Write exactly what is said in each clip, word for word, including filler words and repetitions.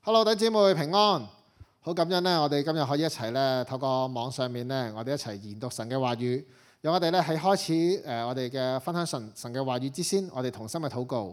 Hello， 弟兄姊妹平安，好感恩呢，我哋今日可以一齊呢，透過網上面呢，我哋一齊研讀神嘅話語。讓我哋呢喺開始誒我哋嘅分享神神嘅話語之先，我哋同心嘅禱告。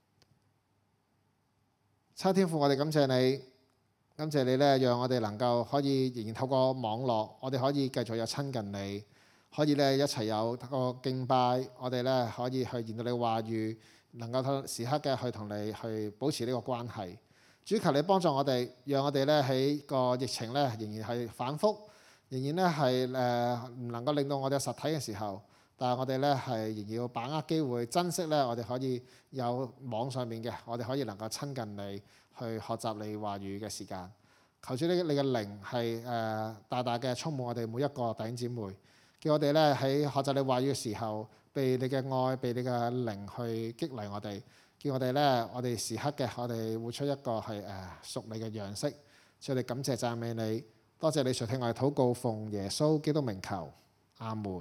親天父，我哋感謝你，感謝你呢，讓我哋能夠可以仍然透過網絡，我哋可以繼續有親近你，可以呢一齊有個敬拜，我哋呢可以去研讀你嘅話語，能夠時刻嘅去同你去保持呢個關係。主求你幫助我哋，讓我哋咧喺個疫情咧仍然係反覆，仍然咧係誒唔能夠令到我哋實體嘅時候，但係我哋咧係仍然要把握機會，珍惜咧我哋可以有網上面嘅，我哋可以能夠親近你，去學習你話語嘅時間。求主呢，你嘅靈係誒大大嘅充滿我哋每一個弟兄姊妹，叫我哋咧喺學習你話語嘅時候，被你嘅愛，被你嘅靈去激勵我哋。叫我哋咧，我哋時刻嘅，我哋活出一個係誒屬你嘅樣式。我哋感謝讚美你，多謝你垂聽我哋禱告，奉耶穌基督名求，阿門。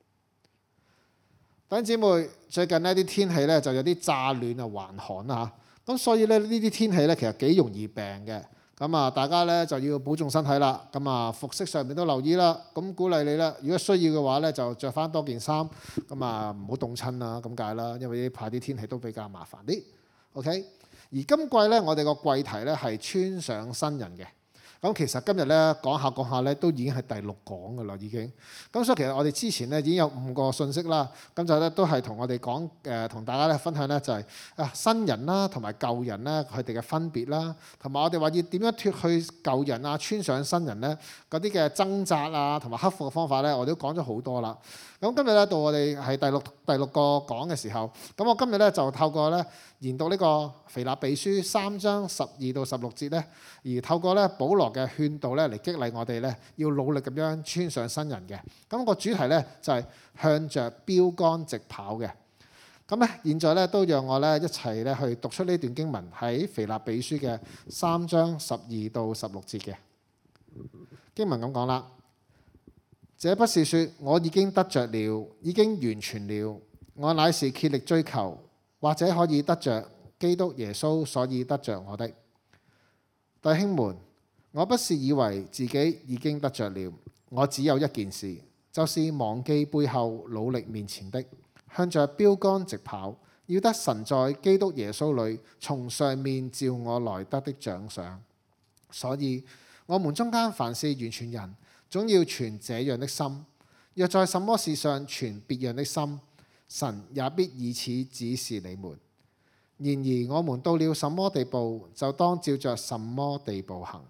弟兄姊妹，最近呢啲天氣咧就有啲乍暖啊還寒啊嚇，咁所以咧呢啲天氣咧其實幾容易病嘅。咁啊，大家咧就要保重身體啦。咁啊，服飾上面都留意啦。咁鼓勵你啦，如果需要嘅話咧，就着翻多件衫。咁啊，唔好凍親啦，咁解啦。因為呢排啲天氣都比較麻煩啲。OK，而今季咧，我哋個季題咧係穿上新人嘅。咁其實今日咧講下講下咧，都已經係第六講噶啦，已經。咁所以其實我哋之前咧已經有五個信息啦。咁就咧都係同我哋講誒，同大家咧分享咧就係啊新人啦，同埋舊人咧佢哋嘅分別啦，同埋我哋話要點樣脫去舊人啊，穿上新人咧嗰啲嘅掙扎啊，同埋克服嘅方法咧，我哋都講咗好多啦。咁今日咧到我哋係第六第六個講嘅時候，咁我今日咧就透過咧研讀呢個腓立比書三章十二到十六節咧，而透過咧保羅嘅勸導咧嚟激勵我哋咧，要努力咁樣穿上新人嘅。咁個主題咧就係向着標竿直跑嘅。咁咧現在咧都讓我咧一齊咧去讀出呢段經文喺腓立比書嘅三章十二到十六節嘅經文咁講啦。這不是說我已經得着了，已經完全了，我乃是竭力追求，或者可以得着基督耶穌，所以得着我的。弟兄們，我不是以為自己已經得着了，我只有一件事，就是忘記背後，努力面前的，向着標竿直跑，要得神在基督耶穌裏從上面召我來得的獎賞。所以我們中間凡是完全人，總要存這樣的心。若在什麼事上存別樣的心，神也必以此指示你們。然而我們到了什麼地步，就當照着什麼地步行。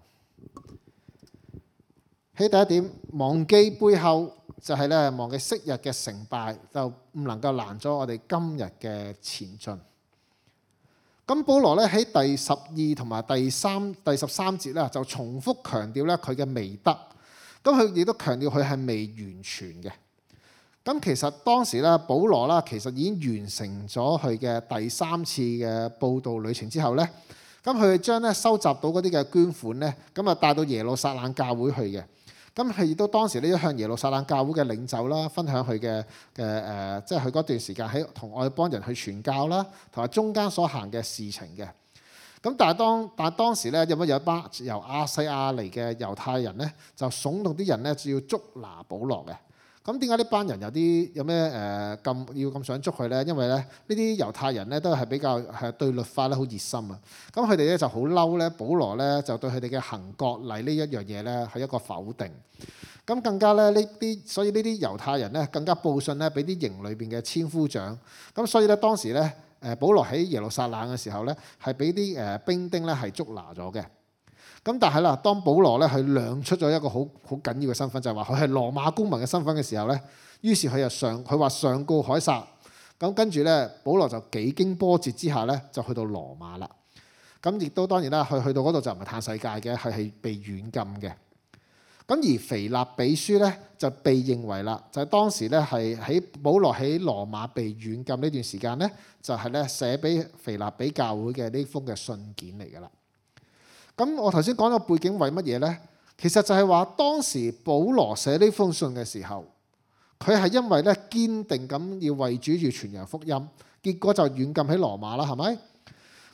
喺第一點，忘記背後就係咧忘記昔日嘅成敗，就唔能夠攔咗我哋今日嘅前進。咁保羅咧喺第十二同埋第三第十三節咧就重複強調咧佢嘅美德。咁佢亦都強調佢係未完全嘅。咁其實當時咧，保羅啦，其實已經完成咗佢嘅第三次嘅佈道旅程之後咧，咁佢將咧收集到嗰啲嘅捐款咧，咁啊帶到耶路撒冷教會去嘅。咁佢亦都當時呢向耶路撒冷教會嘅領袖啦，分享佢嘅嘅誒，即係佢嗰段時間喺同外邦人去傳教啦，同埋中間所行嘅事情嘅。咁但係當但係當時咧，有乜有一班由亞細亞嚟嘅猶太人咧，就慫動啲人咧，就要捉拿保羅嘅。咁點解呢班人有啲有咩誒咁要咁想捉佢咧？因為咧呢啲猶太人咧都係比較係對律法咧好熱心啊。咁佢哋咧就好嬲咧，保羅咧就對佢哋嘅行割禮呢一樣嘢咧係一個否定。咁更加咧呢啲，所以呢啲猶太人咧更加報信咧俾啲營裏邊嘅千夫長。咁所以咧當時咧。誒保羅喺耶路撒冷嘅時候咧，係俾啲誒兵丁咧係捉拿咗嘅。咁但係啦，當保羅咧佢亮出咗一個好好緊要嘅身份，就係話佢係羅馬公民嘅身份嘅時候咧，於是佢又上佢話上告凱撒。咁跟住咧，保羅就幾經波折之下咧，就去到羅馬啦。咁亦都當然啦，佢去到嗰度就唔係嘆世界嘅，係係被軟禁嘅。咁而腓立比書咧就被認為啦，就係、是、當時咧係喺保羅喺羅馬被軟禁呢段時間咧，就係咧寫俾腓立比教會嘅呢封嘅信件嚟㗎啦。咁我頭先講咗背景為乜嘢咧？其實就係話當時保羅寫呢封信嘅時候，佢係因為咧堅定咁要為主要傳揚福音，結果就軟禁喺羅馬啦，係咪？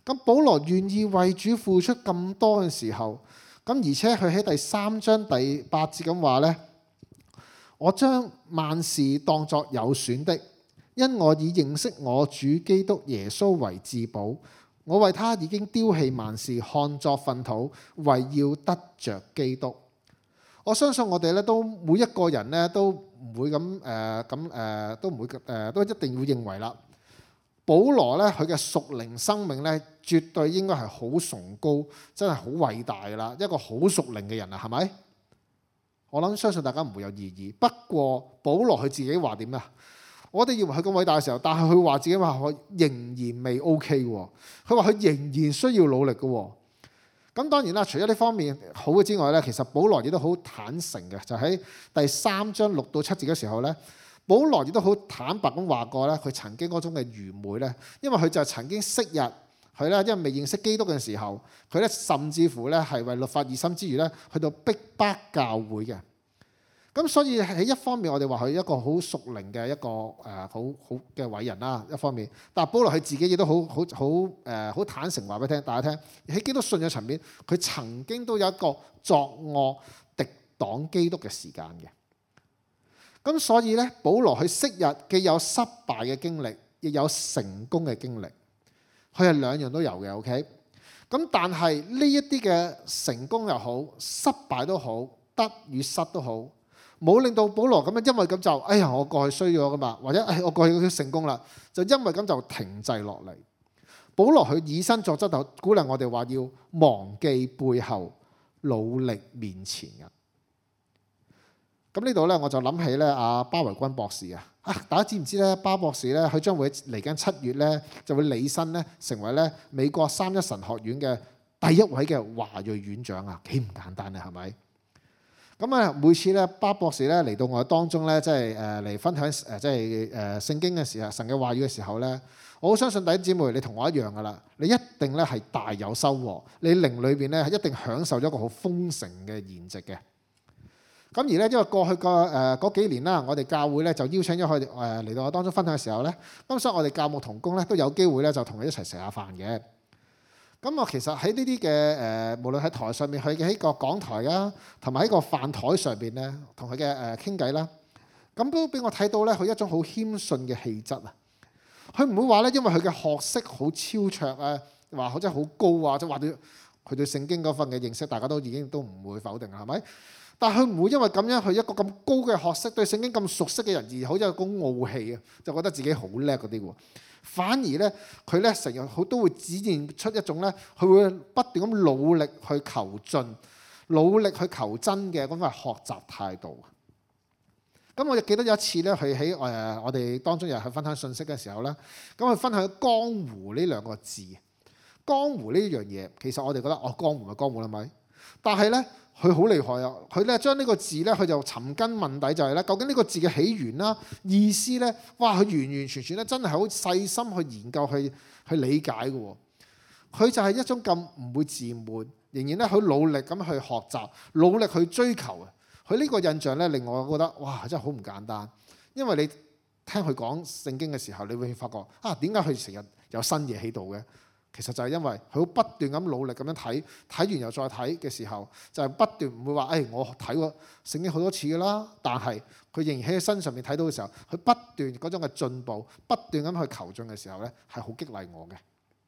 咁保羅願意為主付出咁多嘅時候，咁而且佢喺第三章第八節咁話呢：「我將萬事當作有損的，因我已認識我主基督耶穌為至寶。我為他已經丟棄萬事，看作糞土，為要得着基督。」我相信我哋咧都每一個人咧都唔會咁誒咁誒都唔會誒、呃、都一定要認為啦。保羅咧佢嘅屬靈生命咧絕對應該係好崇高，真係好偉大噶啦，一個好屬靈嘅人啊，係咪？我諗相信大家唔會有異議。不過保羅佢自己話點啊？我哋認為佢咁偉大嘅時候，但係佢話自己話我仍然未 OK 喎。佢話佢仍然需要努力嘅喎。咁當然啦，除咗呢方面好嘅之外咧，其實保羅亦都好坦誠嘅，就喺第三章六到七節嘅時候咧，保羅亦都好坦白咁話過咧，佢曾經嗰種嘅愚昧咧，因為佢就曾經昔日佢咧，因為未認識基督嘅時候，佢咧甚至乎咧係為律法而生之餘咧，去到逼迫教會嘅。咁所以喺一方面，我哋話佢一個好屬靈嘅一個誒好好嘅偉人啦，一方面。但係保羅佢自己亦都好好好誒好坦誠話俾聽大家聽，喺基督信仰層面，佢曾經都有一個作惡敵擋基督嘅時間嘅。咁所以咧，保羅佢昔日既有失敗嘅經歷，亦有成功嘅經歷，佢係兩樣都有嘅。OK，咁但係呢一啲嘅成功又好，失敗都好，得與失都好，冇令到保羅咁樣，因為咁就哎呀我過去衰咗噶嘛，或者哎我過去成功啦，就因為咁就停滯落嚟。保羅佢以身作則，就鼓勵我哋話要忘記背後，努力面前嘅。咁呢度咧，我就諗起咧阿巴維君博士啊，啊大家知唔知咧？巴博士咧，佢將會嚟緊七月咧就會履新咧，成為咧美國三一神學院嘅第一位嘅華裔院長啊，幾唔簡單啊，係咪？咁啊，每次咧巴博士咧嚟到我當中咧，即係誒嚟分享誒即係誒聖經嘅時候，神嘅話語嘅時候咧，我好相信弟兄姊妹你同我一樣噶啦，你一定咧係大有收穫，你靈裏邊咧係一定享受咗一個好豐盛嘅筵席嘅。咁而咧，因為過去個誒嗰幾年啦，我哋教會咧就邀請咗佢誒嚟到我當中分享嘅時候咧，咁所以我哋教牧同工咧都有機會咧就同佢一齊食下飯嘅。咁我其實喺呢啲嘅誒，無論喺台上面，佢嘅喺個講台啦，同埋喺個飯台上邊咧，同佢嘅誒傾偈啦，咁都俾我睇到咧，佢一種好謙遜嘅氣質啊！佢唔會話咧，因為佢嘅學識好超卓啊，話好真係好高啊，即係話對佢對聖經嗰份嘅認識，大家都已經都唔會否定啦，係咪？但係佢唔會因為咁樣，佢一個咁高嘅學識，對聖經咁熟悉嘅人，而好似有種傲氣啊，就覺得自己好叻嗰啲喎。反而咧，佢咧成日好都會展現出一種咧，佢會不斷咁努力去求進、努力去求真嘅嗰個學習態度。咁我就記得有一次咧，佢喺誒我哋當中又去分享信息嘅時候咧，咁佢分享江湖呢兩個字。江湖呢樣嘢，其實我哋覺得哦，江湖咪江湖啦，咪？但係咧，佢好厲害啊！佢咧將呢個字咧，佢就尋根問底，就係咧，究竟呢個字嘅起源啦、意思咧，哇！佢完完全全咧，真係好細心去研究、去去理解嘅喎。佢就係一種咁唔會自滿，仍然咧好努力咁去學習、努力去追求嘅。佢呢個印象咧，令我覺得哇，真係好唔簡單。因為你聽佢講聖經嘅時候，你會發覺啊，點解佢成日有新嘢喺度嘅？其實就係因為佢不斷咁努力咁樣睇，睇完又再睇嘅時候，就係、是、不斷唔會話，誒、哎、我睇過聖經好多次㗎啦。但係佢仍然喺身上面睇到嘅時候，佢不斷嗰種嘅進步，不斷咁去求進嘅時候咧，係好激勵我嘅。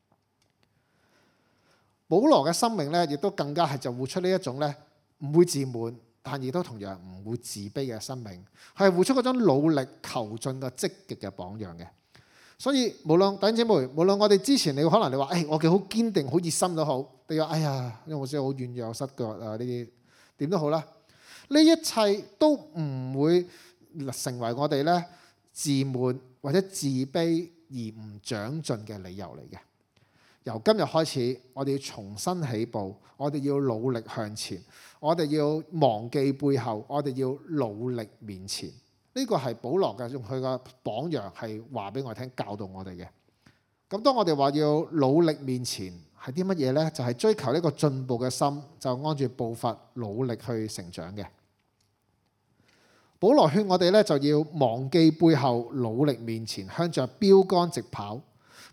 保羅嘅生命咧，亦都更加係就活出呢一種咧，唔會自滿，但亦都同樣唔會自卑嘅生命，係活出嗰種努力求進嘅積極嘅榜樣嘅。所以無論弟兄姊妹，無論我哋之前你可能你話，誒、哎、我嘅好堅定、好熱心都好，你話哎呀，因為我真係好軟弱、失腳啊，呢啲點都好啦。呢一切都唔會成為我哋咧自滿或者自卑而唔長進嘅理由嚟嘅。由今日開始，我哋要重新起步，我哋要努力向前，我哋要忘記背後，我哋要努力面前。呢個係保羅嘅用佢嘅榜樣係話俾我聽，教導我哋嘅。咁當我哋話要努力面前係啲乜嘢呢？就係追求呢個進步嘅心，就按住步伐努力去成長嘅。保羅勸我哋咧就要忘記背後，努力面前，向着標竿直跑。咁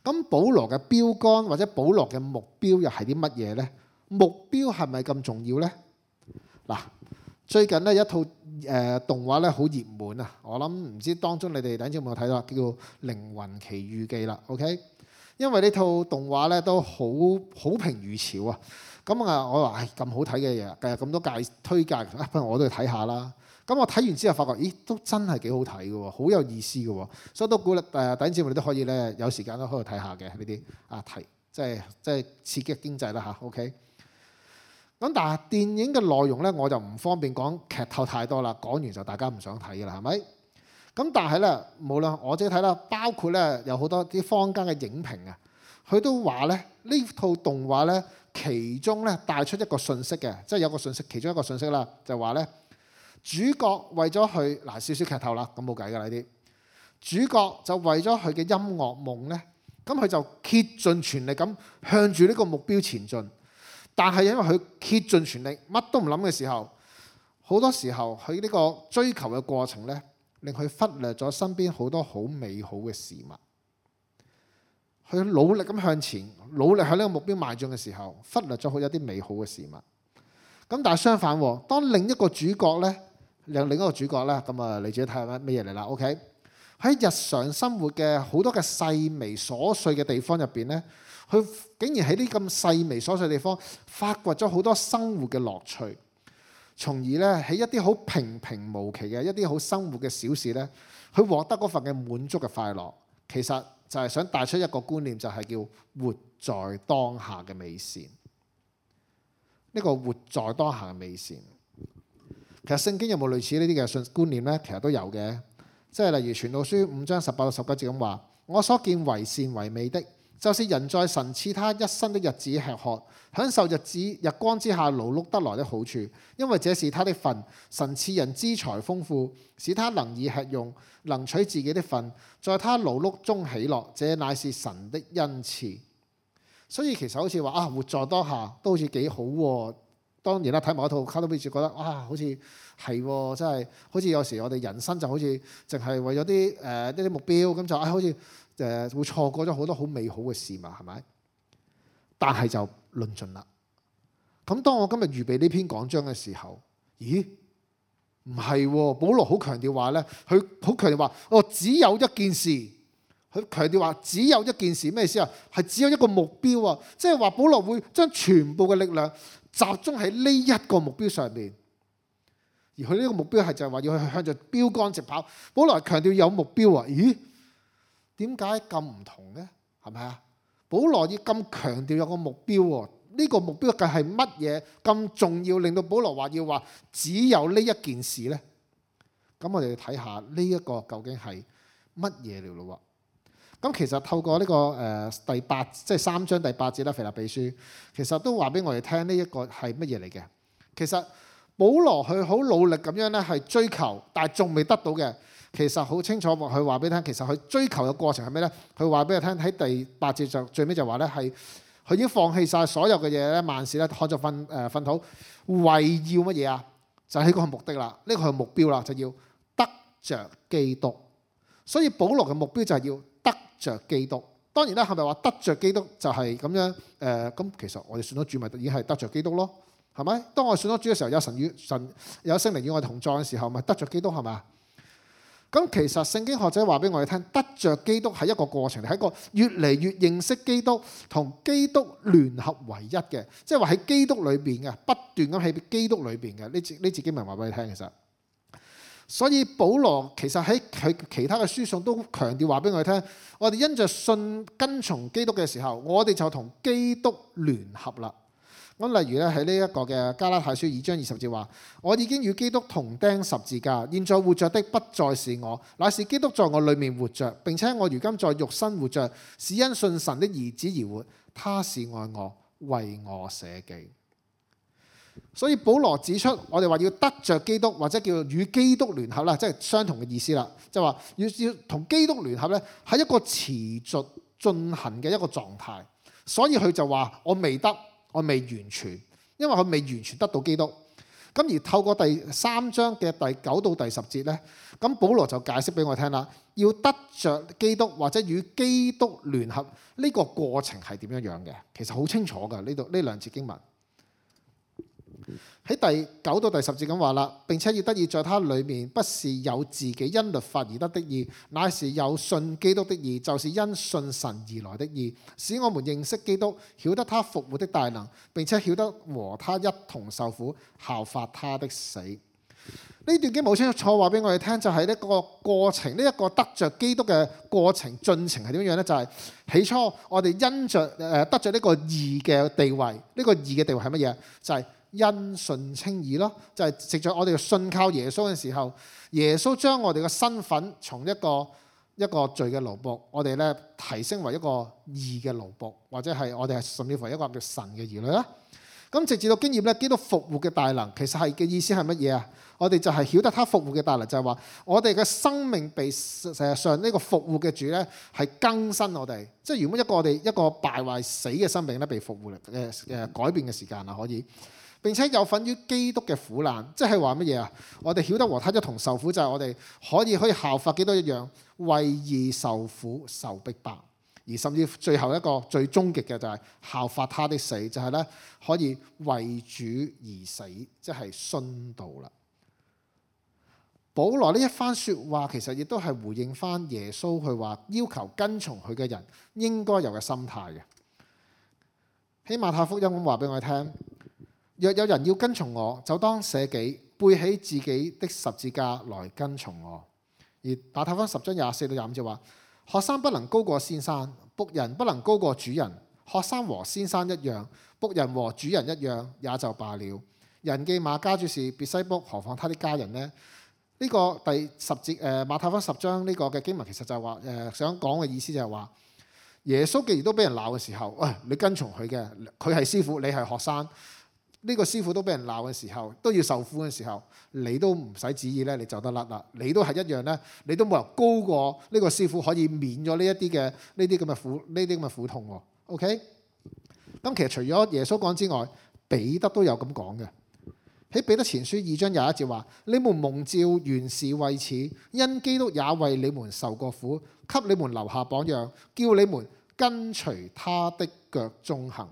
咁保羅嘅標竿或者保羅嘅目標又係啲乜嘢呢？目標係咪咁重要呢？嗱，最近呢一套誒動畫咧好熱門啊！我諗唔知當中你哋等陣有冇睇到，叫做《靈魂奇遇記》啦。OK， 因為呢套動畫咧都好好評如潮啊！咁啊，我話唉，咁好睇嘅嘢，今日咁多介推介，不如我都去睇下啦。咁我睇完之後發覺，咦，都真係幾好睇嘅喎，好有意思嘅喎，所以都鼓勵誒弟兄姊妹你都可以咧有時間都可以睇下嘅呢啲啊睇，即係即係刺激經濟啦嚇。OK，咁但係電影嘅內容咧，我就唔方便講劇透太多啦，講完就大家唔想睇嘅啦，係咪？咁但係咧，無論我自己睇啦，包括咧有好多啲坊間嘅影評啊，佢都話咧呢套動畫咧，其中咧帶出一個信息嘅，即係有個信息，其中一個信息啦，就話咧。主角為咗去嗱少少劇透啦，咁冇計㗎啦呢啲。主角就為咗佢嘅音樂夢咧，咁佢就竭盡全力咁向住呢個目標前進。但係因為佢竭盡全力，乜都唔諗嘅時候，好多時候佢呢個追求嘅過程咧，令佢忽略咗身邊好多好美好嘅事物。佢努力咁向前，努力向呢個目標邁進嘅時候，忽略咗好多啲美好嘅事物。咁但係相反，當另一個主角咧，另另一個主角咧，咁啊，你自己睇下乜咩嘢嚟啦 ？OK， 喺日常生活嘅好多嘅細微瑣碎嘅地方入邊咧，佢竟然喺啲咁細微瑣碎嘅地方發掘咗好多生活嘅樂趣，從而咧喺一啲好平平無奇嘅一啲好生活嘅小事咧，佢獲得嗰份嘅滿足嘅快樂。其實就係想帶出一個觀念，就係叫活在當下嘅美善。呢個活在當下嘅美善，其實聖經有冇類似呢啲嘅信觀念呢？其實都有嘅，即係例如傳道書五章十八到十九節咁話：我所見為善為美的，就是人在神賜他一生的日子吃喝，享受日子日光之下勞碌得來的好處，因為這是他的份。神賜人資財豐富，使他能以吃用，能取自己的份，在他勞碌中喜樂，這乃是神的恩賜。所以其實好似話啊，活在當下都好似幾好喎。當然啦，睇埋一套卡通片就覺得啊，好似係喎，真係好似有時我哋人生就好似淨係為咗啲誒一啲目標，咁就啊好似誒會錯過咗好多好美好嘅事物，係咪？但係就論盡啦。咁當我今日預備呢篇講章嘅時候，咦？唔係喎，保羅好強調話咧，佢好強調話哦，只有一件事。佢強調話只有一件事，咩意思啊？係只有一個目標啊！即係話保羅會將全部嘅力量集中喺呢一個目標上面，而佢呢個目標係就係話要去向着標竿直跑。保羅強調有目標啊！咦？點解咁唔同呢？係咪啊？保羅要咁強調有個目標喎？呢個目標嘅係乜嘢咁重要，令到保羅話要話只有呢一件事呢？咁我哋睇下呢一個究竟係乜嘢嚟咯？咁其實透過呢個誒第八即係三章第八節啦，腓立比書其實都話俾我哋聽呢一個係乜嘢嚟嘅。其實保羅佢好努力咁樣咧係追求，但係仲未得到嘅。其實好清楚，佢話俾你聽，其實佢追求嘅過程係咩咧？佢話俾你聽喺第八節就最尾就話咧係佢已經放棄晒所有嘅嘢咧，萬事咧看作糞誒糞土，為要乜嘢啊？就係呢個目的啦，呢個係目標啦，就要得着基督。所以保羅嘅目標就係要得着基督。當然啦，係咪話得着基督就係咁樣？誒、呃，咁其實我哋信咗主咪已經係得着基督咯，係咪？當我信咗主嘅時候，有神與神有聖靈與我同在嘅時候，咪得着基督係咪？咁其實聖經學者話俾我哋聽，得着基督係一個過程，係一個越嚟越認識基督同基督聯合為一嘅，即係話喺基督裏邊嘅，不斷咁喺基督裏邊嘅。呢節呢節經文話俾你聽，其實。所以保羅其實喺佢其他嘅書信都強調話俾我哋聽，我哋因着信跟從基督嘅時候，我哋就同基督聯合啦。咁例如咧喺呢一個嘅加拉太書二章二十節話：我已經與基督同釘十字架，現在活着的不再是我，乃是基督在我裏面活着。並且我如今在肉身活着，是因信神的兒子而活。他是愛我，為我捨己。所以保羅指出，我哋話要得着基督，或者叫與基督聯合啦，即係相同嘅意思啦。即係話要要同基督聯合咧，係一個持續進行嘅一個狀態。所以佢就話：我未得，我未完全，因為佢未完全得到基督。 咁而透過第三章嘅第九到第十節呢，咁保羅就解釋俾我聽啦，要得着基督或者與基督聯合呢個過程係點樣樣嘅？其實好清楚㗎，呢度呢兩節經文。喺第九到第十節咁話啦，並且要得以在他裏面，不是有自己因律法而得的義，乃是有信基督的義，就是因信神而來的義，使我們認識基督，曉得他復活的大能，並且曉得和他一同受苦，效法他的死。呢段經冇清楚話俾我哋聽，就係呢個過程，呢、這、一個得着基督嘅過程進程係點樣呢？就係、是、起初我哋因着誒得着呢個義嘅地位，呢、這個義嘅地位係乜嘢？就係、是因信稱義咯，就係藉著我哋嘅信靠耶穌嘅時候，耶穌將我哋嘅身份從一個一個罪嘅奴僕，我哋咧提升為一個義嘅奴僕，或者係我哋係甚至乎一個叫神嘅兒女啦。咁直至到經驗咧，基督復活嘅大能，其實係嘅意思係乜嘢啊？我哋就係曉得他復活嘅大能，就係話我哋嘅生命被實際上呢個復活嘅主咧係更新我哋，即係原本一個我哋一個敗壞死嘅生命咧被復活嘅誒改變嘅時間啊，可以。並且有份於基督嘅苦難，即係話乜嘢啊？我哋曉得和他一同受苦，就係我哋可以可以效法基督一樣，為義受苦受逼迫，而甚至最後一個最終極嘅就係效法他的死，就係咧可以為主而死，即係殉道啦。保羅呢一番説話其實亦都係回應翻耶穌佢話要求跟從佢嘅人應該有嘅心態嘅。喺馬太福音咁話俾我哋聽。若有人要跟從我，就當捨己，背起自己的十字架來跟從我。而馬太福音十章廿四到廿五節話：學生不能高過先生，僕人不能高過主人。學生和先生一樣，僕人和主人一樣，也就罷了。人記馬家主是別西卜，何況他的家人呢？呢、這個第十節誒馬太福音十章呢個嘅經文其實就係話誒想講嘅意思就係話，耶穌既然都俾人鬧嘅時候，喂、哎，你跟從佢嘅，佢係師傅，你係學生。呢個師傅都俾人鬧嘅時候，都要受苦嘅時候，你都唔使旨意咧，你就得甩啦。你都係一樣咧，你都冇人高過呢個師傅可以免咗呢一啲嘅呢啲咁嘅苦呢啲咁嘅苦痛喎。OK，咁其實除咗耶穌講之外，彼得都有咁講嘅。喺彼得前書二章廿一節話：你們蒙召原是為此，因基督也為你們受過苦，給你們留下榜樣，叫你們跟隨他的腳蹤行。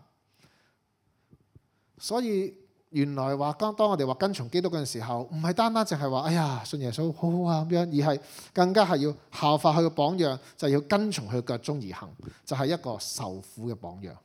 所以原來話當當我哋話跟從基督嗰陣時候，唔係單單淨係話哎呀信耶穌好好啊咁樣，而係更加係要效法佢嘅榜樣，就係要跟從佢嘅腳蹤而行，就係一個受苦嘅榜樣。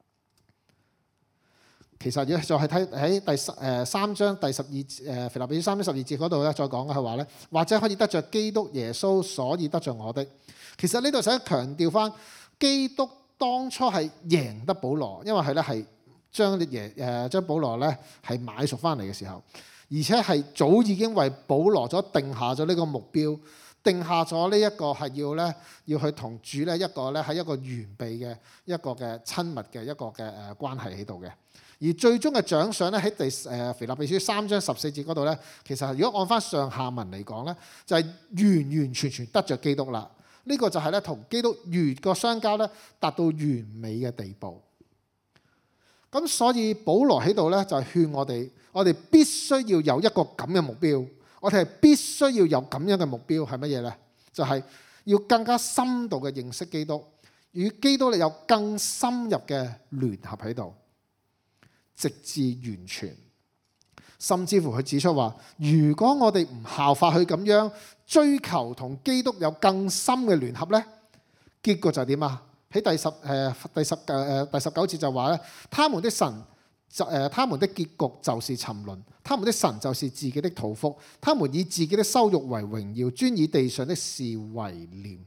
其實要再係睇喺第誒三章第十二誒腓立比書三章十二節嗰度咧，再講嘅係話咧，或者可以得着基督耶穌，所以得着我的。其實呢度想強調翻，基督當初係贏得保羅，因為係咧係。將啲嘢誒將保羅咧係買贖翻嚟嘅時候，而且係早已經為保羅咗定下咗呢個目標，定下咗呢一個係要咧要去同主咧一個咧喺一個完備嘅一個嘅親密嘅一個嘅誒關係喺度嘅。而最終嘅獎賞咧喺第誒腓立比書三章十四節嗰度咧，其實如果按翻上下文嚟講咧，就係完完全全得着基督啦。呢、這個就係咧同基督完個相交咧達到完美嘅地步。咁所以保羅喺度咧就係勸我哋，我哋必須要有一個咁嘅目標，我哋係必須要有咁樣嘅目標係乜嘢咧？就係、是、要更加深度嘅認識基督，與基督咧有更深入嘅聯合喺度，直至完全。甚至乎佢指出話，如果我哋唔效法佢咁樣追求同基督有更深嘅聯合咧，結果就係點啊？喺第十誒第十誒第十九節就話咧，他們的神就誒，他們的結局就是沉淪，他們的神就是自己的肚腹，他們以自己的羞辱為榮耀，專以地上的事為念。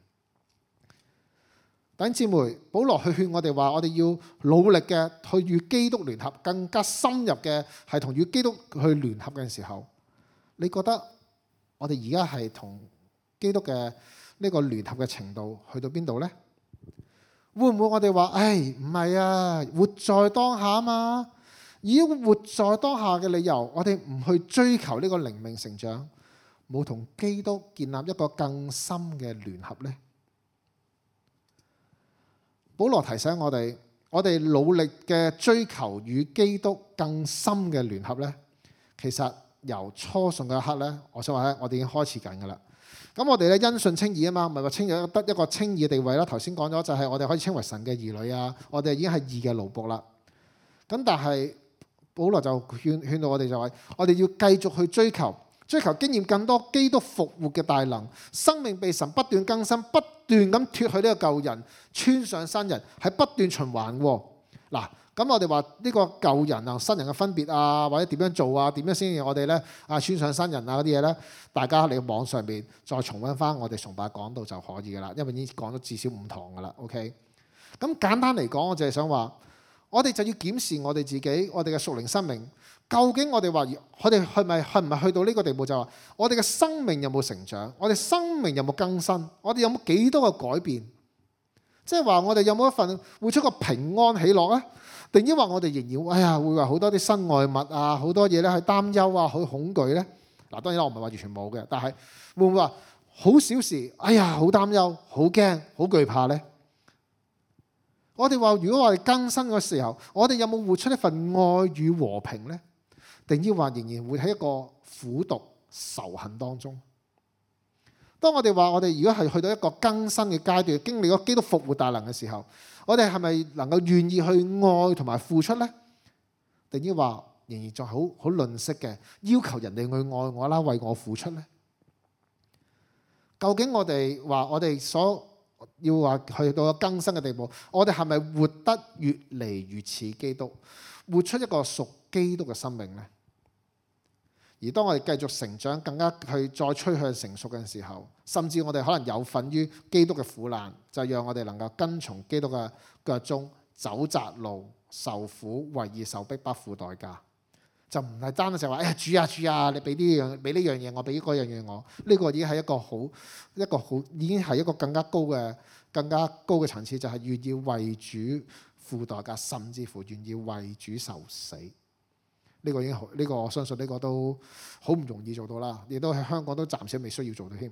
弟兄姊妹，保羅去勸我哋話，我哋要努力嘅去與基督聯合，更加深入嘅係同與基督去聯合嘅時候，你覺得我哋而家係同基督嘅呢個聯合嘅程度去到邊度呢？會唔會我哋話，唉，唔係啊，活在當下啊嘛？以活在當下嘅理由，我哋唔去追求呢個靈命成長，冇同基督建立一個更深嘅聯合呢？保羅提醒我哋，我哋努力嘅追求與基督更深嘅聯合呢，其實由初信嗰一刻咧，我想話咧，我哋已經開始緊噶啦。咁我哋咧因信稱義啊嘛，唔係話稱義得一個稱義嘅地位啦。頭先講咗就係我哋可以稱為神嘅兒女啊，我哋已經係義嘅奴僕啦。咁但係保羅就勸勸到我哋就係，我哋要繼續去追求，追求經驗更多基督復活嘅大能，生命被神不斷更新，不斷咁脫去呢個舊人，穿上新人，係不斷循環喎。嗱。咁我哋話呢個舊人啊、新人嘅分別啊，或者點樣做啊，點樣先至我哋咧啊穿上新人啊嗰啲嘢咧，大家喺網上邊再重溫翻我哋崇拜講道就可以噶啦，因為已經講咗至少五堂噶啦。OK，咁簡單嚟講，我就係想話，我哋就要檢視我哋自己，我哋嘅屬靈生命，究竟我哋話，我哋係咪係唔係去到呢個地步，就係話我哋嘅生命有冇成長，我哋生命有冇更新，我哋有冇幾多個改變？即係話我哋有冇一份會出個平安喜樂咧？定抑或我哋仍然哎呀會話好多啲身外物啊，好多嘢咧去擔憂啊，去恐懼咧？嗱，當然啦，我唔係話完全冇嘅，但係會唔會話好小事？哎呀，好擔憂、好驚、好懼怕咧？我哋話如果我哋更新嘅時候，我哋有冇活出一份愛與和平咧？定抑或仍然會喺一個苦毒仇恨當中？當我哋話我哋如果係去到一個更新嘅階段，經歷咗基督復活大能嘅時候，我哋係咪能夠願意去愛同埋付出呢？定抑或仍然仲好好吝嗇嘅，要求人哋去愛我啦，為我付出呢？究竟我哋話我哋所要話去到更新嘅地步，我哋係咪活得越嚟越似基督，活出一個屬基督嘅生命呢？而當我哋繼續成長，更加去再趨向成熟嘅時候，甚至我哋可能有份於基督嘅苦難，就讓我哋能夠跟從基督嘅腳蹤，走窄路，受苦，為義受逼，不付代價。就唔係單就話，哎呀主啊主啊，你俾呢樣俾呢樣嘢我，俾嗰樣嘢我。呢個已經係一個好一個好，已經係一個更加高嘅更加高嘅層次，就係願意為主付代價，甚至乎願意為主受死。呢個已經好，呢個我相信呢個都好唔容易做到啦，亦都喺香港都暫時未需要做到添。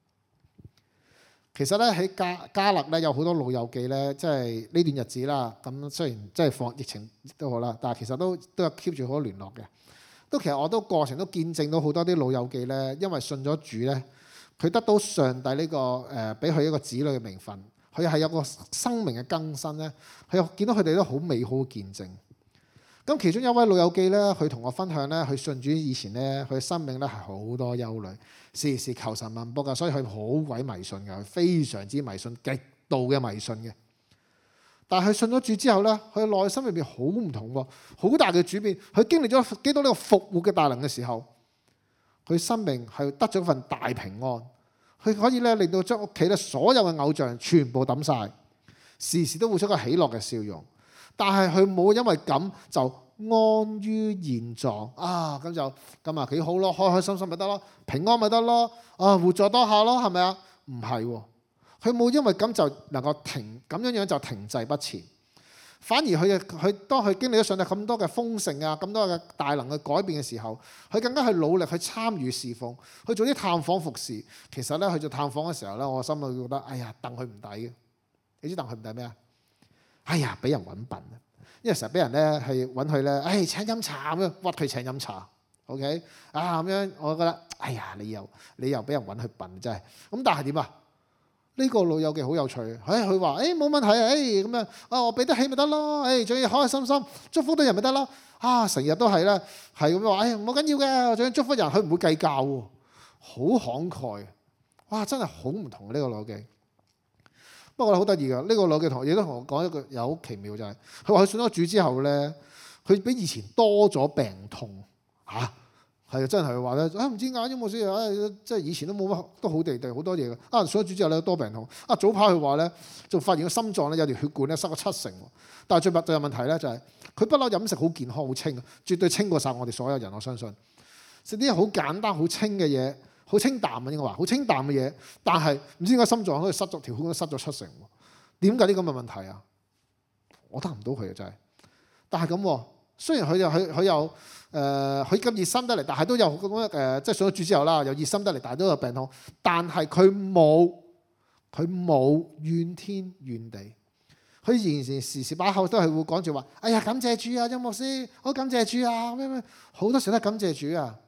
其實咧喺加加勒咧有好多老友記咧，即係呢段日子啦。咁雖然即係放疫情都好啦，但係其實都都有 keep 住好多聯絡嘅。都其實我都過程都見證到好多啲老友記咧，因為信咗主咧，佢得到上帝呢個誒俾佢一個子女嘅名分，佢係有個生命嘅更新咧。佢又見到佢哋都好美好嘅見證。咁其中一位老友記咧，佢同我分享咧，佢信主以前咧，佢生命咧係好多憂慮，時時求神問卜㗎，所以佢好鬼迷信㗎，佢非常之迷信，極度嘅迷信嘅。但係佢信咗主之後咧，佢內心裏邊好唔同喎，好大嘅轉變。佢經歷咗幾多呢個復活嘅大能嘅時候，佢生命係得咗份大平安。佢可以咧令到將屋企咧所有嘅偶像全部抌晒，時時都會出個喜樂嘅笑容。但係佢冇因為咁就安於現狀啊，咁就咁啊幾好咯，開開心心咪得咯，平安咪得咯，啊活在當下咯，係咪啊？唔係喎，佢冇因為咁就能夠停咁樣樣就停滯不前，反而佢嘅佢當佢經歷咗上帝咁多嘅豐盛啊，咁多嘅大能嘅改變嘅時候，佢更加去努力去參與侍奉，去做啲探訪服侍。其實咧，去做探訪嘅時候咧，我心裏覺得哎呀，戥佢唔抵嘅。你知戥佢唔抵咩啊？哎呀，俾人揾笨啊！因為成日俾人咧係揾佢咧，哎請飲茶咁樣屈佢請飲茶 ，OK 啊咁樣，我覺得哎呀你又你又俾人揾佢笨真係。咁但係點啊？呢個老友記好有趣，哎佢話誒冇問題啊，誒咁樣啊我俾得起咪得咯，誒仲要開開心心祝福到人咪得咯，啊成日都係咧係咁樣話，誒冇緊要嘅，仲要祝福人，佢唔會計較喎，好慷慨，哇真係好唔同呢個老友記。不過好得意㗎，呢、這個老嘅同亦都同我講一句又好奇妙，就係佢話佢信咗主之後咧，佢比以前多咗病痛嚇，係啊真係話咧啊唔知眼有冇先啊，即係以前都冇乜都好地地好多嘢嘅啊，信咗主之後咧多病痛啊，早排佢話咧仲發現個心臟咧有條血管咧塞咗七成，但係最最有問題咧就係佢不嬲飲食好健康好清，絕對清過晒我哋所有人，我相信食啲好簡單好清嘅嘢。好清淡啊，應該話好清淡嘅嘢，但係唔知點解心臟可以塞咗條血管塞咗七成，點解呢咁嘅問題啊？我答唔到佢啊，真係。但係咁，雖然佢又佢佢又誒佢咁熱心得嚟，但係都有咁樣誒，即係上咗主之後啦，又熱心得嚟，但係都有病痛。但係佢冇佢冇怨天怨地，佢仍然時時把口都係會講住話：哎呀，感謝主啊，音樂師，好感謝主啊，咩咩好多時都係感謝主啊。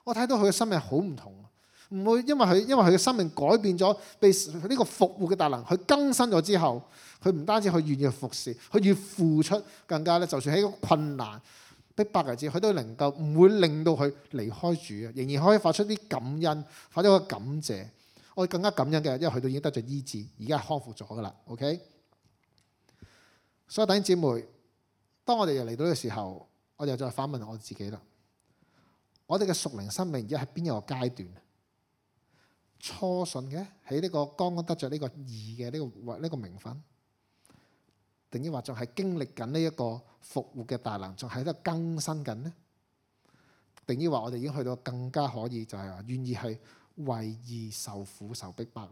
我睇到佢嘅生命好唔同，唔會因為佢因為佢嘅生命改變咗，被呢個復活嘅大能佢更新咗之後，佢唔單止佢願意去服侍，佢願意付出，更加咧，就算喺個困難逼迫嘅日子，佢都能夠唔會令到佢離開主啊，仍然可以發出啲感恩，發出個感謝。我更加感恩嘅，因為佢都已經得咗醫治，而家係康復咗噶啦。OK， 所以弟兄姊妹，當我哋又嚟到呢個時候，我又再反問我自己啦。我哋嘅屬靈生命而家喺邊一個階段？初信嘅喺呢個剛剛得着呢個義嘅呢個呢個名分，定抑或仲係經歷緊呢一個復活嘅大能，仲喺度更新緊呢？定抑或我哋已經去到更加可以就係話願意係為義受苦受逼迫咧？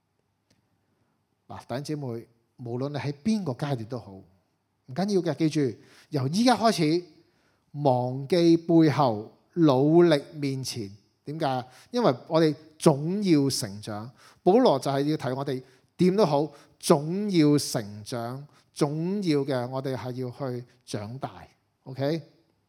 嗱，弟兄姊妹，無論你喺邊個階段都好，唔緊要嘅，記住由依家開始忘記背後，努力面前。點解？因為我哋總要成長。保羅就係要提我哋點都好，總要成長，總要嘅我哋係要去長大。OK。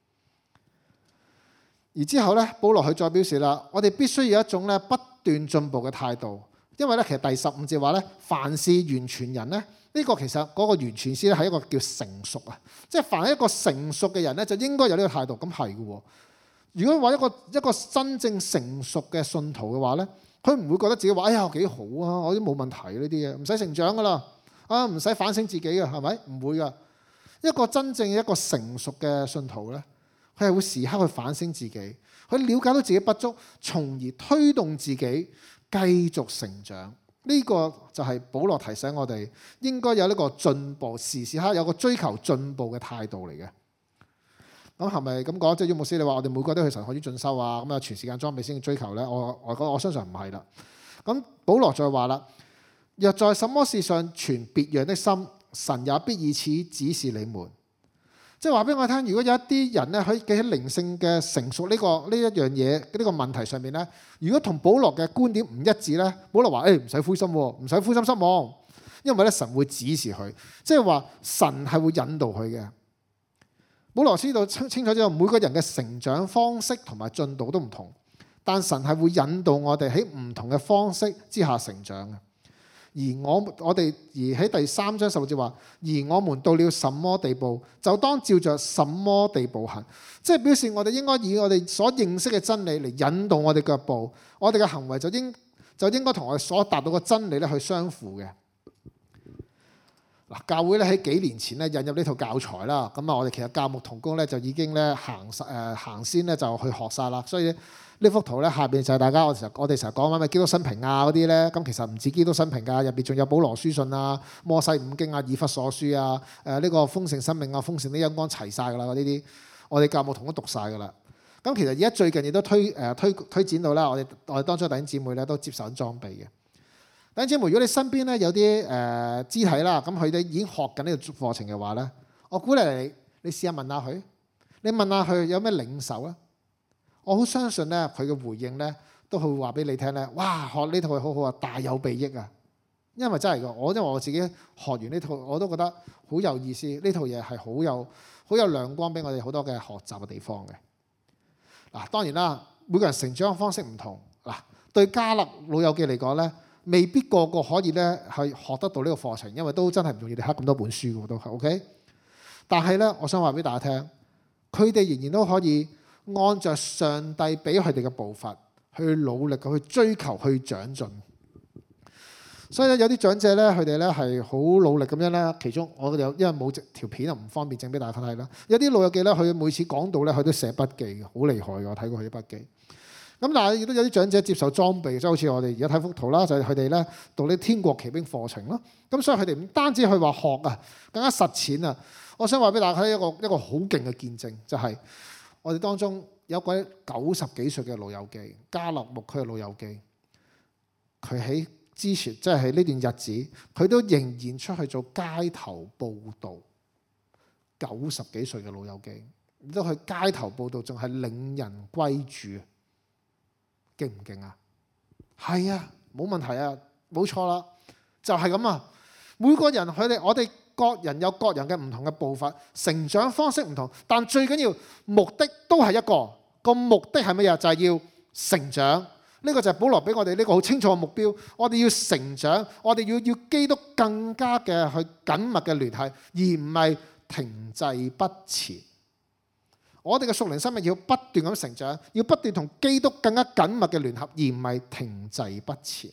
而之後咧，保羅佢再表示啦，我哋必須要有一種咧不斷進步嘅態度。因為咧，其實第十五節話咧，凡是完全人咧，呢個其實嗰個完全師咧係一個叫成熟啊，即係凡係一個成熟嘅人咧，就應該有呢個態度。咁係嘅喎。如果話一個一個真正成熟嘅信徒嘅話咧，佢唔會覺得自己話哎呀幾好啊，我都冇問題呢啲嘢，唔使成長噶啦，啊唔使反省自己嘅，係咪？唔會噶。一個真正一個成熟嘅信徒咧，佢係會時刻去反省自己，去了解到自己不足，從而推動自己繼續成長。呢個就係保羅提醒我哋應該有呢個進步，時時刻有個追求進步嘅態度嚟嘅。咁係咪咁講？即係於牧師，你話我哋每個都去神學院進修啊？咁啊，全時間裝備先追求咧？我我我相信唔係啦。咁保羅再話啦：若在什麼事上存別樣的心，神也必以此指示你們。即係話俾我聽，如果有一啲人咧，喺喺靈性嘅成熟呢個呢一樣嘢呢個問題上面咧，如果同保羅嘅觀點唔一致咧，保羅話：誒唔使灰心，唔使灰心失望，因為咧神會指示佢，即係話神係會引導佢嘅。保羅知道清清楚之後，每個人嘅成長方式同埋進度都唔同，但神係會引導我哋喺唔同嘅方式之下成長嘅。而我我哋而喺第三章十六節話，而我們到了什麼地步，就當照着什麼地步行，即係表示我哋應該以我哋所認識嘅真理嚟引導我哋腳步，我哋嘅行為就應就應該同我哋所達到嘅真理咧去相符嘅。嗱，教會咧喺幾年前咧引入呢套教材啦，咁啊我哋其實教牧同工咧就已經咧行誒、呃、行先咧就去學晒啦，所以呢幅圖咧下邊就係大家我成日我哋成日講緊咩基督生平啊嗰啲咧，咁其實唔止基督生平㗎，入邊仲有保羅書信啊、摩西五經啊、以弗所書啊、誒呢個豐盛生命啊、豐盛的恩光齊晒㗎啦，呢啲我哋教牧同工讀晒㗎啦。咁其實而家最近亦都推誒、呃、推推展到啦，我哋我哋當初弟兄姊妹咧都接受緊裝備嘅。弟兄姊妹，如果你身邊咧有啲誒肢體啦，咁佢哋已經學緊呢個課程嘅話咧，我鼓勵你，你試下問下佢，你問下佢有咩領受啊？我好相信咧，佢嘅回應咧都會話俾你聽咧。哇，學呢套嘢好好啊，大有裨益啊！因為真係㗎，我因為我自己學完呢套，我都覺得好有意思。呢套嘢係好有好有亮光俾我哋好多嘅學習嘅地方嘅。嗱，當然啦，每個人成長嘅方式唔同。嗱，對迦勒老友記嚟講咧，未必個個可以咧去學得到呢個課程，因為都真係唔容易，你刻咁多本書嘅都係 OK。但係咧，我想話俾大家聽，佢哋仍然都可以按照上帝俾佢哋嘅步伐去努力去追求去長進。所以咧，有啲長者咧，佢哋咧係好努力咁樣咧。其中我有因為冇條片啊，唔方便整俾大家睇啦。有啲老友記咧，佢每次講到咧，佢都寫筆記嘅，好厲害嘅。我睇過佢啲筆記。咁但係亦都有啲長者接受裝備，即係好似我哋而家睇幅圖啦，就係佢哋咧讀啲天國奇兵課程咯。咁所以佢哋唔單止去話學啊，更加實踐啊。我想話俾大家睇一個一個好勁嘅見證，就係我哋當中有一位九十幾歲嘅老友記，迦勒牧區嘅老友記，佢喺之前即係喺呢段日子，佢都仍然出去做街頭報導。九十幾歲嘅老友記都去街頭報導，仲係領人歸主。勁唔勁啊？係啊，冇問題啊，冇錯啦，就係咁啊。每個人佢哋我哋各人有各人嘅唔同嘅步伐，成長方式唔同，但最緊要目的都係一個， 個目的係乜嘢？就係要成長。呢個就係保羅俾我哋呢個好清楚嘅目標。我哋要成長，我哋要要基督更加嘅去緊密嘅聯繫，而唔係停滯不前。我哋嘅屬靈生命要不斷咁成長，要不斷同基督更加緊密嘅聯合，而唔係停滯不前。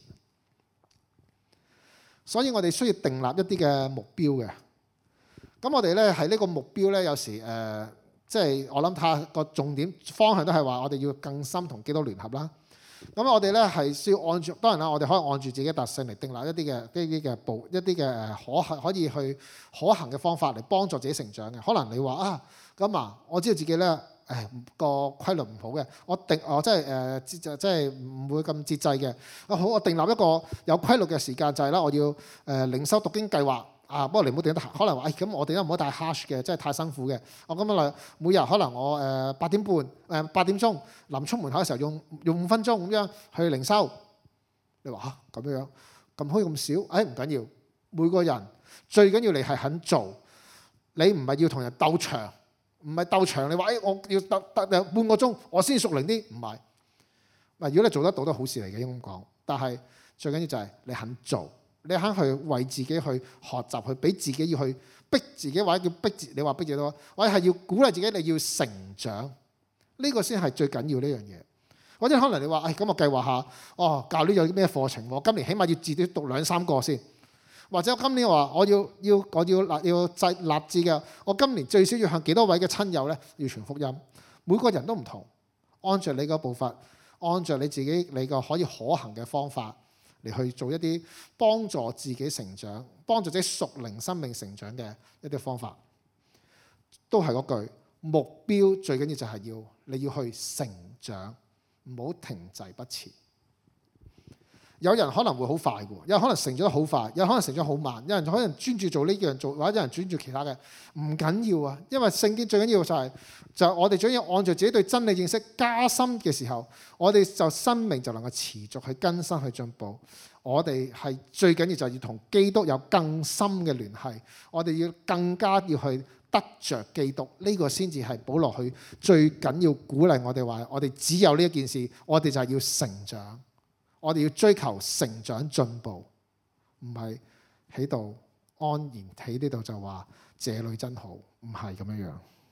所以我哋需要訂立一啲嘅目標嘅。咁我哋咧喺呢個目標咧，有時誒，即、呃、係、就是、我諗睇下個重點方向都係話，我哋要更深同基督聯合啦。咁我哋咧係需要按住，當然啦，我哋可以按住自己嘅特性嚟訂立一啲嘅一啲嘅步，一啲嘅誒可行可以去可行嘅方法嚟幫助自己成長嘅。可能你話啊，咁啊，我知道自己咧誒個規律唔好嘅，我定我即係誒節就即係唔會咁節制嘅。啊好，我訂立一個有規律嘅時間就係啦，我要誒靈修讀經計劃。啊！不過你唔好定得，可能話誒咁，哎、我哋都唔好太 harsh 嘅，真係太辛苦嘅。我咁樣每日可能我誒八點半誒八點鐘臨出門口嘅時候用用五分鐘咁樣去靈修。你話嚇咁樣咁可以咁少？誒唔緊要，每個人最緊要你係肯做，你唔係要同人鬥長，唔係鬥長。你話誒、哎、我要得得半個鐘我先熟靈啲，唔係。嗱，如果你做得到都好事嚟嘅，應該咁講。但係最緊要就係你肯做。你肯去為自己去學習，去俾自己要去逼自己，或者叫逼自你話逼自己都，或者係要鼓勵自己，你要成長，呢個先係最緊要呢樣嘢。或者可能你話，誒咁我計劃下，哦教呢有啲咩課程喎？今年起碼要自己讀兩三個先。或者今年話我要要我要立要制立志嘅，我今年最少要向幾多位嘅親友咧要傳福音。每個人都唔同，按著你個步伐，按著你自己你個可以可行嘅方法。嚟去做一啲幫助自己成長、幫助自己屬靈生命成長嘅一啲方法，都係嗰句目標最緊要就係要你要去成長，唔好停滯不前。有人可能會好快嘅，有人可能成長得好快，有人可能成長好慢，有人可能專注做呢樣做，或者有人專注其他嘅，唔緊要啊。因為聖經最緊要就係就係我哋最緊要按照自己對真理認識加深嘅時候，我哋就生命就能夠持續去更新去進步。我哋係最緊要就係要同基督有更深嘅聯繫，我哋要更加要去得着基督，呢個先至係保羅去最緊要鼓勵我哋話，我哋只有呢一件事，我哋就係要成長。我哋要追求成長進步，唔係喺度安然喺呢度就話這裡真好，唔係咁樣樣。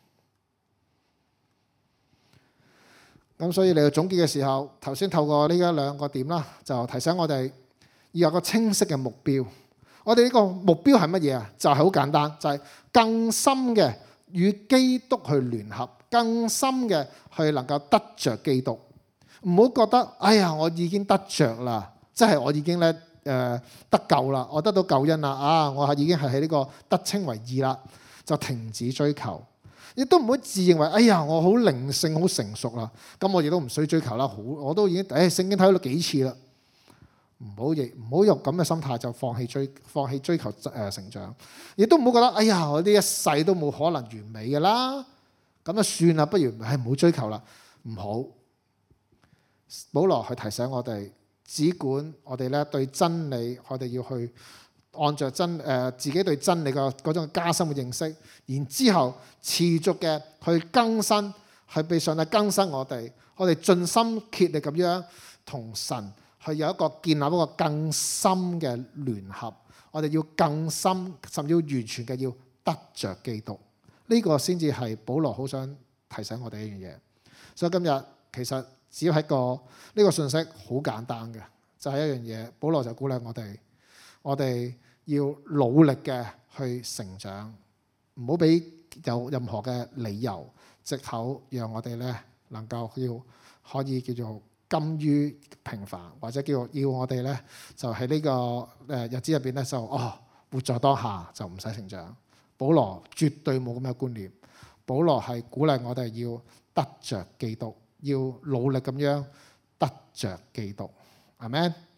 咁所以你去總結嘅時候，頭先透過呢一兩個點啦，就提醒我哋要有個清晰嘅目標。我哋呢個目標係乜嘢啊？就係好簡單，就係更深嘅與基督去聯合，更深嘅去能夠得着基督。唔好覺得，哎呀，我已經得着啦，即係我已經咧誒、呃、得救啦，我得到救恩啦，啊，我係已經係喺呢個得稱為義啦，就停止追求。亦都唔好自認為，哎呀，我好靈性好成熟啦，咁我亦都唔需要追求啦。好，我都已經誒聖經睇咗幾次啦。唔好亦唔好用咁嘅心態就放棄追放棄追求誒成長。亦都唔好覺得，哎呀，我呢一世都冇可能完美嘅啦，咁啊算啦，不如係唔好追求啦，唔好。保羅去提醒我哋，只管我哋咧對真理，我哋要去按着真誒、呃、自己對真理嘅嗰種加深嘅認識，然之後持續嘅去更新，去被上帝更新我哋，我哋盡心竭力咁樣同神去有一個建立一個更深嘅聯合，我哋要更深，甚至要完全嘅要得着基督，呢、這個先至係保羅好想提醒我哋一樣嘢。所以今日其實只要係個呢、這個信息好簡單嘅，就係、是、一樣嘢。保羅就鼓勵我哋，我哋要努力嘅去成長，唔好俾有任何嘅理由、藉口，讓我哋咧能夠要可以叫做甘於平凡，或者叫做要我哋咧就喺呢個誒日子入邊咧就哦活在當下就唔使成長。保羅絕對冇咁嘅觀念，保羅係鼓勵我哋要得着基督。要努力咁樣得着基督，阿們。